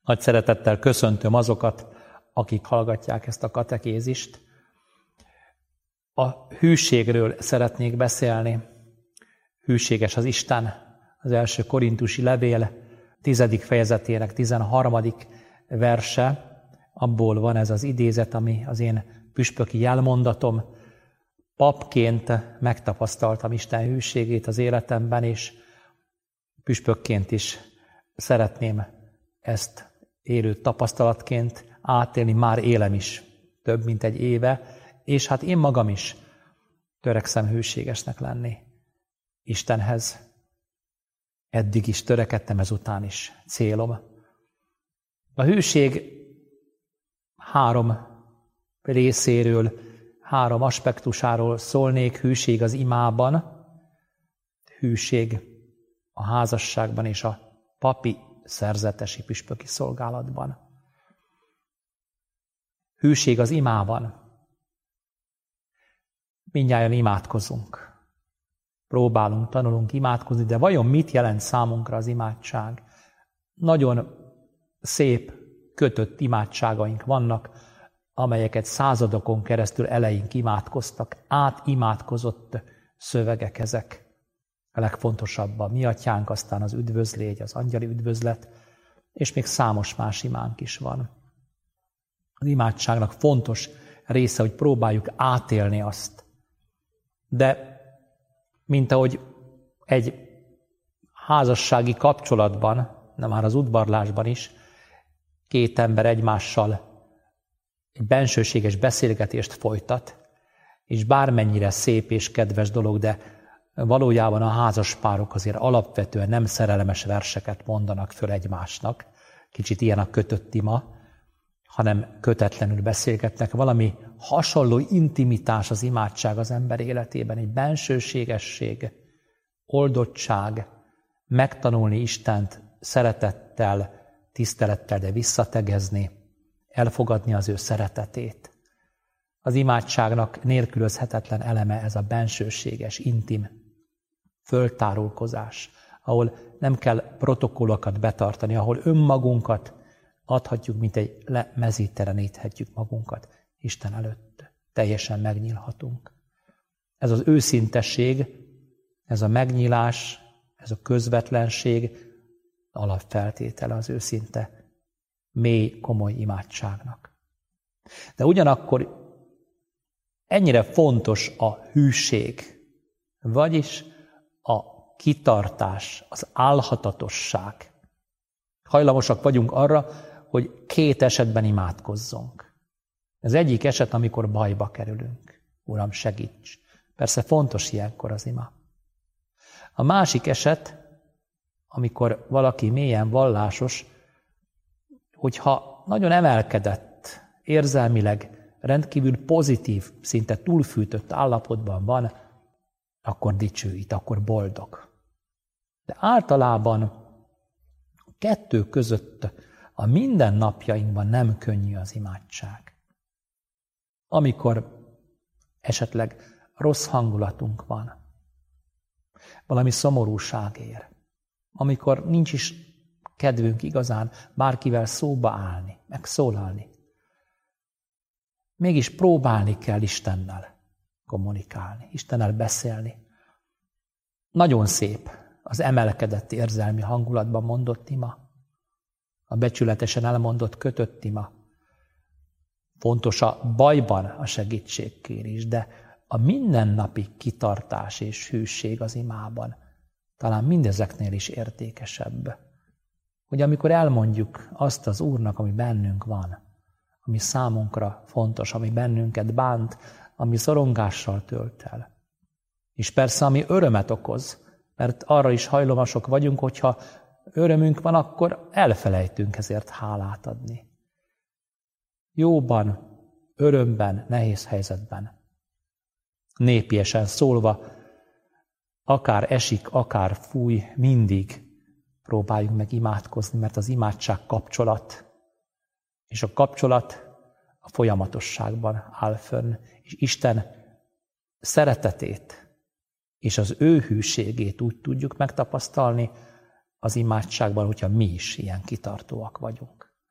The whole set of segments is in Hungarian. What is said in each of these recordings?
Nagy szeretettel köszöntöm azokat, akik hallgatják ezt a katekézist. A hűségről szeretnék beszélni. Hűséges az Isten, az első korintusi levél 10. fejezetének 13. verse. Abból van ez az idézet, ami az én püspöki jelmondatom. Papként megtapasztaltam Isten hűségét az életemben, és püspökként is szeretném ezt élő tapasztalatként átélni, már élem is több mint egy éve, és hát én magam is törekszem hűségesnek lenni Istenhez. Eddig is törekedtem, ezután is célom. A hűség 3 részéről, 3 aspektusáról szólnék. Hűség az imában, hűség a házasságban és a papi szerzetesi püspöki szolgálatban. Hűség az imában. Mindnyájan imádkozunk. Próbálunk, tanulunk imádkozni, de vajon mit jelent számunkra az imádság? Nagyon szép, kötött imádságaink vannak, amelyeket századokon keresztül eleink imádkoztak. Átimádkozott szövegek ezek. A legfontosabb a mi atyánk, aztán az üdvözlégy, az angyali üdvözlet, és még számos más imánk is van. Az imádságnak fontos része, hogy próbáljuk átélni azt. De mint ahogy egy házassági kapcsolatban, de már az udvarlásban is, 2 ember egymással egy bensőséges beszélgetést folytat, és bármennyire szép és kedves dolog, de valójában a házaspárok azért alapvetően nem szerelmes verseket mondanak föl egymásnak, kicsit ilyen a kötött ima, hanem kötetlenül beszélgetnek. Valami hasonló intimitás az imádság az ember életében, egy bensőségesség, oldottság, megtanulni Istent szeretettel, tisztelettel, de visszategezni, elfogadni az ő szeretetét. Az imádságnak nélkülözhetetlen eleme ez a bensőséges, intim föltárulkozás, ahol nem kell protokollokat betartani, ahol önmagunkat adhatjuk, mint egy lemezíteleníthetjük magunkat Isten előtt. Teljesen megnyílhatunk. Ez az őszintesség, ez a megnyílás, ez a közvetlenség alapfeltétele az őszinte, mély, komoly imádságnak. De ugyanakkor ennyire fontos a hűség, vagyis a kitartás, az álhatatosság. Hajlamosak vagyunk arra, hogy 2 esetben imádkozzunk. Az egyik eset, amikor bajba kerülünk. Uram, segíts! Persze fontos ilyenkor az ima. A másik eset, amikor valaki mélyen vallásos, hogyha nagyon emelkedett, érzelmileg rendkívül pozitív, szinte túlfűtött állapotban van, akkor dicsőít, akkor boldog. De általában a 2 között a mindennapjainkban nem könnyű az imádság. Amikor esetleg rossz hangulatunk van, valami szomorúság ér, amikor nincs is kedvünk igazán bárkivel szóba állni, megszólalni. Mégis próbálni kell Istennel kommunikálni, Istennel beszélni. Nagyon szép az emelkedett érzelmi hangulatban mondott ima, a becsületesen elmondott kötött ima. Fontos a bajban a segítségkérés, de a mindennapi kitartás és hűség az imában talán mindezeknél is értékesebb. Hogy amikor elmondjuk azt az Úrnak, ami bennünk van, ami számunkra fontos, ami bennünket bánt, ami szorongással tölt el. És persze, ami örömet okoz, mert arra is hajlamosak vagyunk, hogyha örömünk van, akkor elfelejtünk ezért hálát adni. Jóban, örömben, nehéz helyzetben. Népiesen szólva, akár esik, akár fúj, mindig próbáljunk meg imádkozni, mert az imádság kapcsolat, és a kapcsolat a folyamatosságban áll fönn, és Isten szeretetét és az ő hűségét úgy tudjuk megtapasztalni az imádságban, hogyha mi is ilyen kitartóak vagyunk.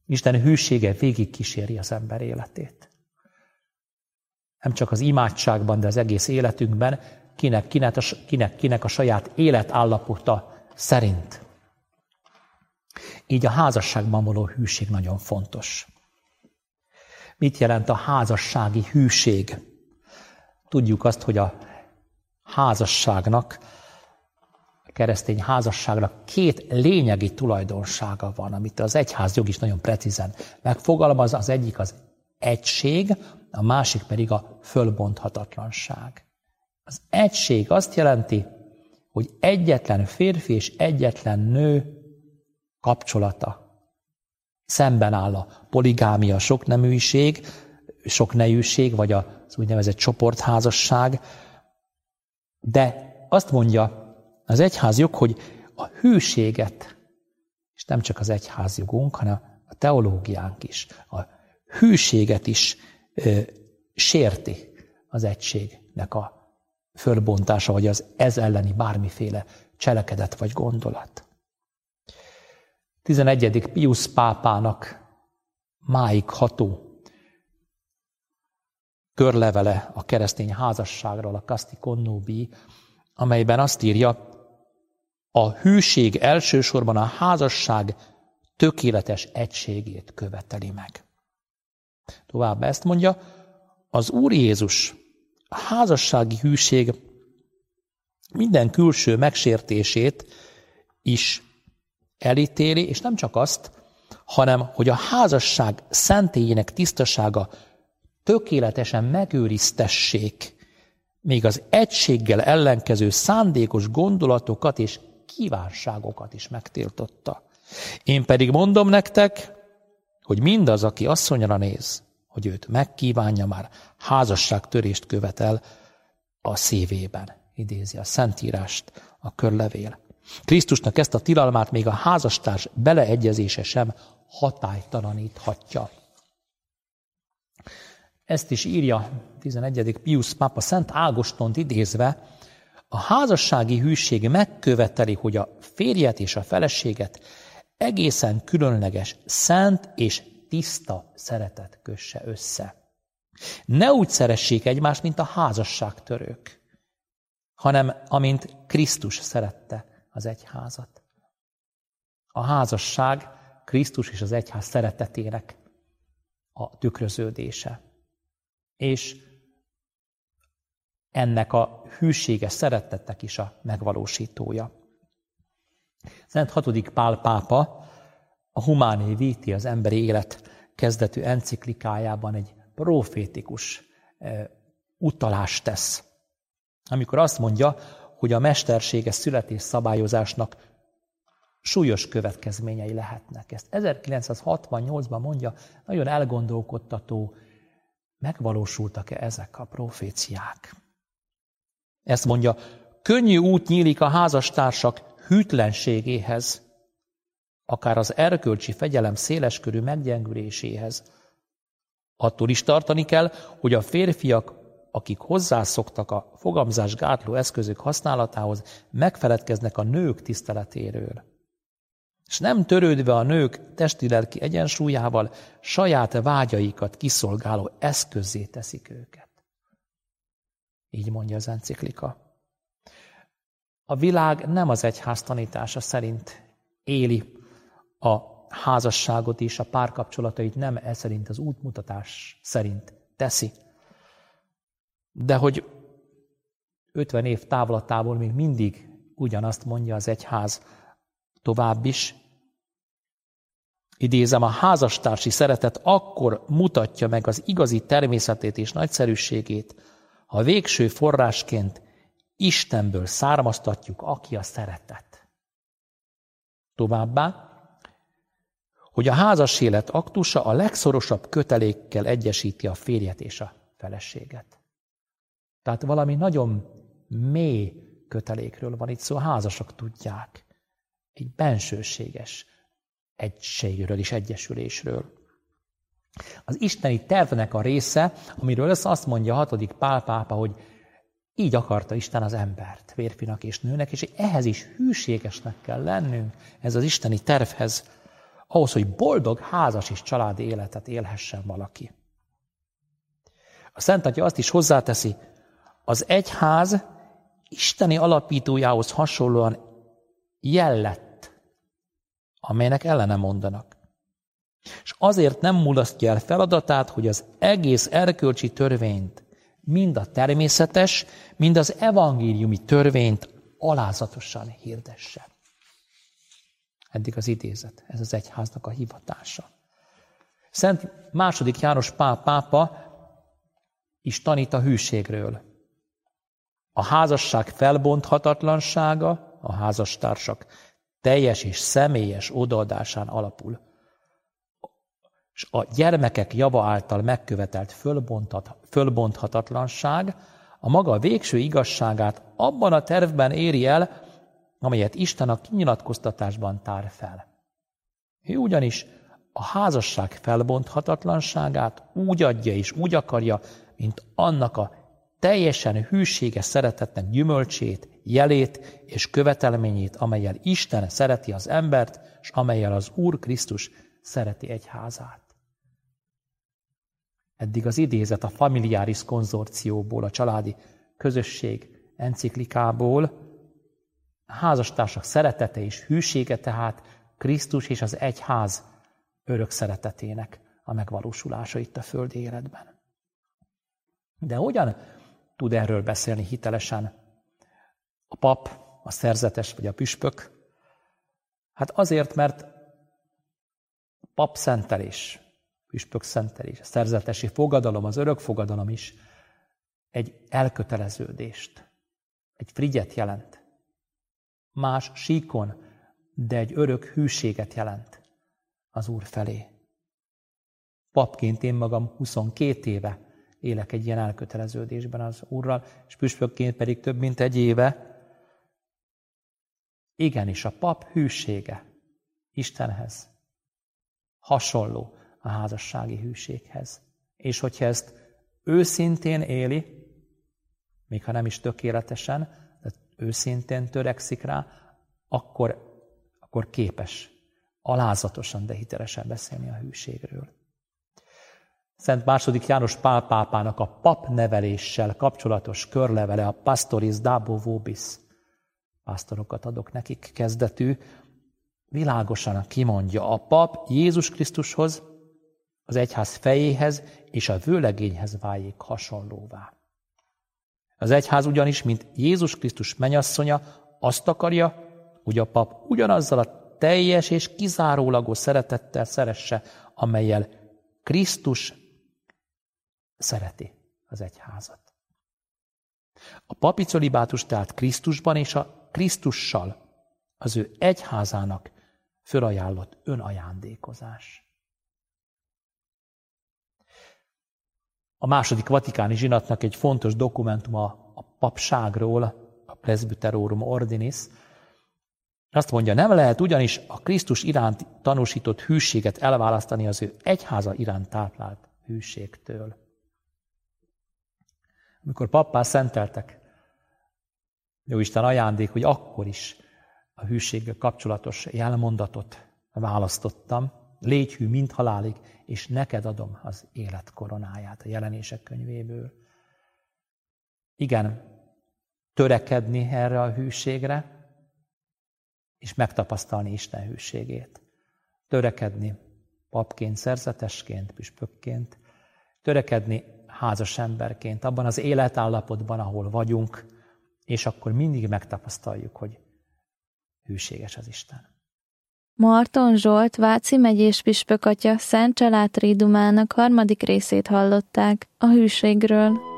Isten hűsége végigkíséri az ember életét. Nem csak az imádságban, de az egész életünkben, kinek a saját életállapota szerint. Így a házasságban való hűség nagyon fontos. Mit jelent a házassági hűség? Tudjuk azt, hogy a házasságnak, a keresztény házasságnak 2 lényegi tulajdonsága van, amit az egyházjog is nagyon precízen megfogalmaz. Az egyik az egység, a másik pedig a fölbonthatatlanság. Az egység azt jelenti, hogy egyetlen férfi és egyetlen nő kapcsolata szemben áll a poligámia, sokneműség, soknejűség, vagy az úgynevezett csoportházasság. De azt mondja az egyházjog, hogy a hűséget, és nem csak az egyházjogunk, hanem a teológiánk is, a hűséget is sérti az egységnek a fölbontása, vagy az ez elleni bármiféle cselekedet vagy gondolat. 11. Piusz pápának máig ható körlevele a keresztény házasságról, a Casti Connubii, amelyben azt írja, a hűség elsősorban a házasság tökéletes egységét követeli meg. Tovább ezt mondja, az Úr Jézus a házassági hűség minden külső megsértését is elítéli, és nem csak azt, hanem hogy a házasság szentélyének tisztasága tökéletesen megőriztessék, még az egységgel ellenkező szándékos gondolatokat és kívánságokat is megtiltotta. Én pedig mondom nektek, hogy mindaz, aki asszonyra néz, hogy őt megkívánja, már házasságtörést követel a szívében. Idézi a Szentírást a körlevél. Krisztusnak ezt a tilalmát még a házastárs beleegyezése sem hatálytalaníthatja. Ezt is írja 11. Piusz pápa Szent Ágostont idézve, a házassági hűség megköveteli, hogy a férjet és a feleséget egészen különleges, szent és tiszta szeretet kösse össze. Ne úgy szeressék egymást, mint a házasságtörők, hanem amint Krisztus szerette az egyházat. A házasság Krisztus és az egyház szeretetének a tükröződése. És ennek a hűséges szeretetnek is a megvalósítója. Szent 6. Pál pápa a Humanae Vitae, az emberi élet kezdetű enciklikájában egy profétikus utalást tesz, amikor azt mondja, hogy a mesterséges születés szabályozásnak súlyos következményei lehetnek. Ezt 1968-ban mondja, nagyon elgondolkodtató, megvalósultak-e ezek a proféciák. Ezt mondja, könnyű út nyílik a házastársak hűtlenségéhez, akár az erkölcsi fegyelem széleskörű meggyengüléséhez. Attól is tartani kell, hogy a férfiak, akik hozzászoktak a fogamzásgátló eszközök használatához, megfeledkeznek a nők tiszteletéről. És nem törődve a nők testi-lelki egyensúlyával, saját vágyaikat kiszolgáló eszközzé teszik őket. Így mondja az enciklika. A világ nem az egyház tanítása szerint éli a házasságot és a párkapcsolatait, nem ez szerint, az útmutatás szerint teszi. De hogy 50 év távlatából még mindig ugyanazt mondja az egyház tovább is. Idézem, a házastársi szeretet akkor mutatja meg az igazi természetét és nagyszerűségét, ha végső forrásként Istenből származtatjuk, aki a szeretet. Továbbá, hogy a házas élet aktusa a legszorosabb kötelékkel egyesíti a férjet és a feleséget. Tehát valami nagyon mély kötelékről van itt szó, a házasok tudják. Egy bensőséges egységről és egyesülésről. Az isteni tervnek a része, amiről azt mondja a 6. Pál pápa, hogy így akarta Isten az embert, férfinak és nőnek, és ehhez is hűségesnek kell lennünk, ez az isteni tervhez. ahhoz, hogy boldog házas és családi életet élhessen valaki. A Szent Atya azt is hozzáteszi, az egyház isteni alapítójához hasonlóan jellett, amelynek ellene mondanak. És azért nem mulasztja el feladatát, hogy az egész erkölcsi törvényt, mind a természetes, mind az evangéliumi törvényt alázatosan hirdesse. Eddig az idézet, ez az egyháznak a hivatása. Szent II. János Pál pápa is tanít a hűségről. A házasság felbonthatatlansága a házastársak teljes és személyes odaadásán alapul. És a gyermekek java által megkövetelt fölbonthatatlanság a maga végső igazságát abban a tervben éri el, amelyet Isten a kinyilatkoztatásban tár fel. Ő ugyanis a házasság felbonthatatlanságát úgy adja és úgy akarja, mint annak a teljesen hűséges szeretetnek gyümölcsét, jelét és követelményét, amellyel Isten szereti az embert, és amellyel az Úr Krisztus szereti egyházát. Eddig az idézet a Familiaris konzorcióból, a családi közösség enciklikából, a házastársak szeretete és hűsége tehát Krisztus és az egyház örök szeretetének a megvalósulása itt a földi életben. De hogyan tud erről beszélni hitelesen a pap, a szerzetes vagy a püspök? Hát azért, mert pap szentelés, püspök szentelés, a szerzetesi fogadalom, az örök fogadalom is egy elköteleződést, egy frigyet jelent. Más síkon, de egy örök hűséget jelent az Úr felé. Papként én magam 22 éve élek egy ilyen elköteleződésben az Úrral, és püspökként pedig több mint egy éve. Igenis, a pap hűsége Istenhez hasonló a házassági hűséghez. És hogyha ezt őszintén éli, még ha nem is tökéletesen, de őszintén törekszik rá, akkor képes alázatosan, de hitelesen beszélni a hűségről. Szent II. János Pál pápának a papneveléssel kapcsolatos körlevele, a Pastoris Dabo Vobis, pásztorokat adok nekik kezdetű, világosan kimondja, a pap Jézus Krisztushoz, az egyház fejéhez és a vőlegényhez váljék hasonlóvá. Az egyház ugyanis, mint Jézus Krisztus mennyasszonya, azt akarja, hogy a pap ugyanazzal a teljes és kizárólagos szeretettel szeresse, amellyel Krisztus szereti az egyházat. A papi cölibátus tehát Krisztusban és a Krisztussal, az ő egyházának fölajánlott önajándékozás. A második vatikáni zsinatnak egy fontos dokumentuma a papságról, a Presbyterorum Ordinis, azt mondja, nem lehet ugyanis a Krisztus iránt tanúsított hűséget elválasztani az ő egyháza iránt táplált hűségtől. Amikor pappá szenteltek, Jóisten ajándék, hogy akkor is a hűséggel kapcsolatos jelmondatot választottam. Légy hű mind halálig, és neked adom az élet koronáját a Jelenések könyvéből. Igen, törekedni erre a hűségre, és megtapasztalni Isten hűségét. Törekedni papként, szerzetesként, püspökként, törekedni házas emberként, abban az életállapotban, ahol vagyunk, és akkor mindig megtapasztaljuk, hogy hűséges az Isten. Marton Zsolt, Váci megyés püspökatya Szent Család Tridumának 3. részét hallották a hűségről.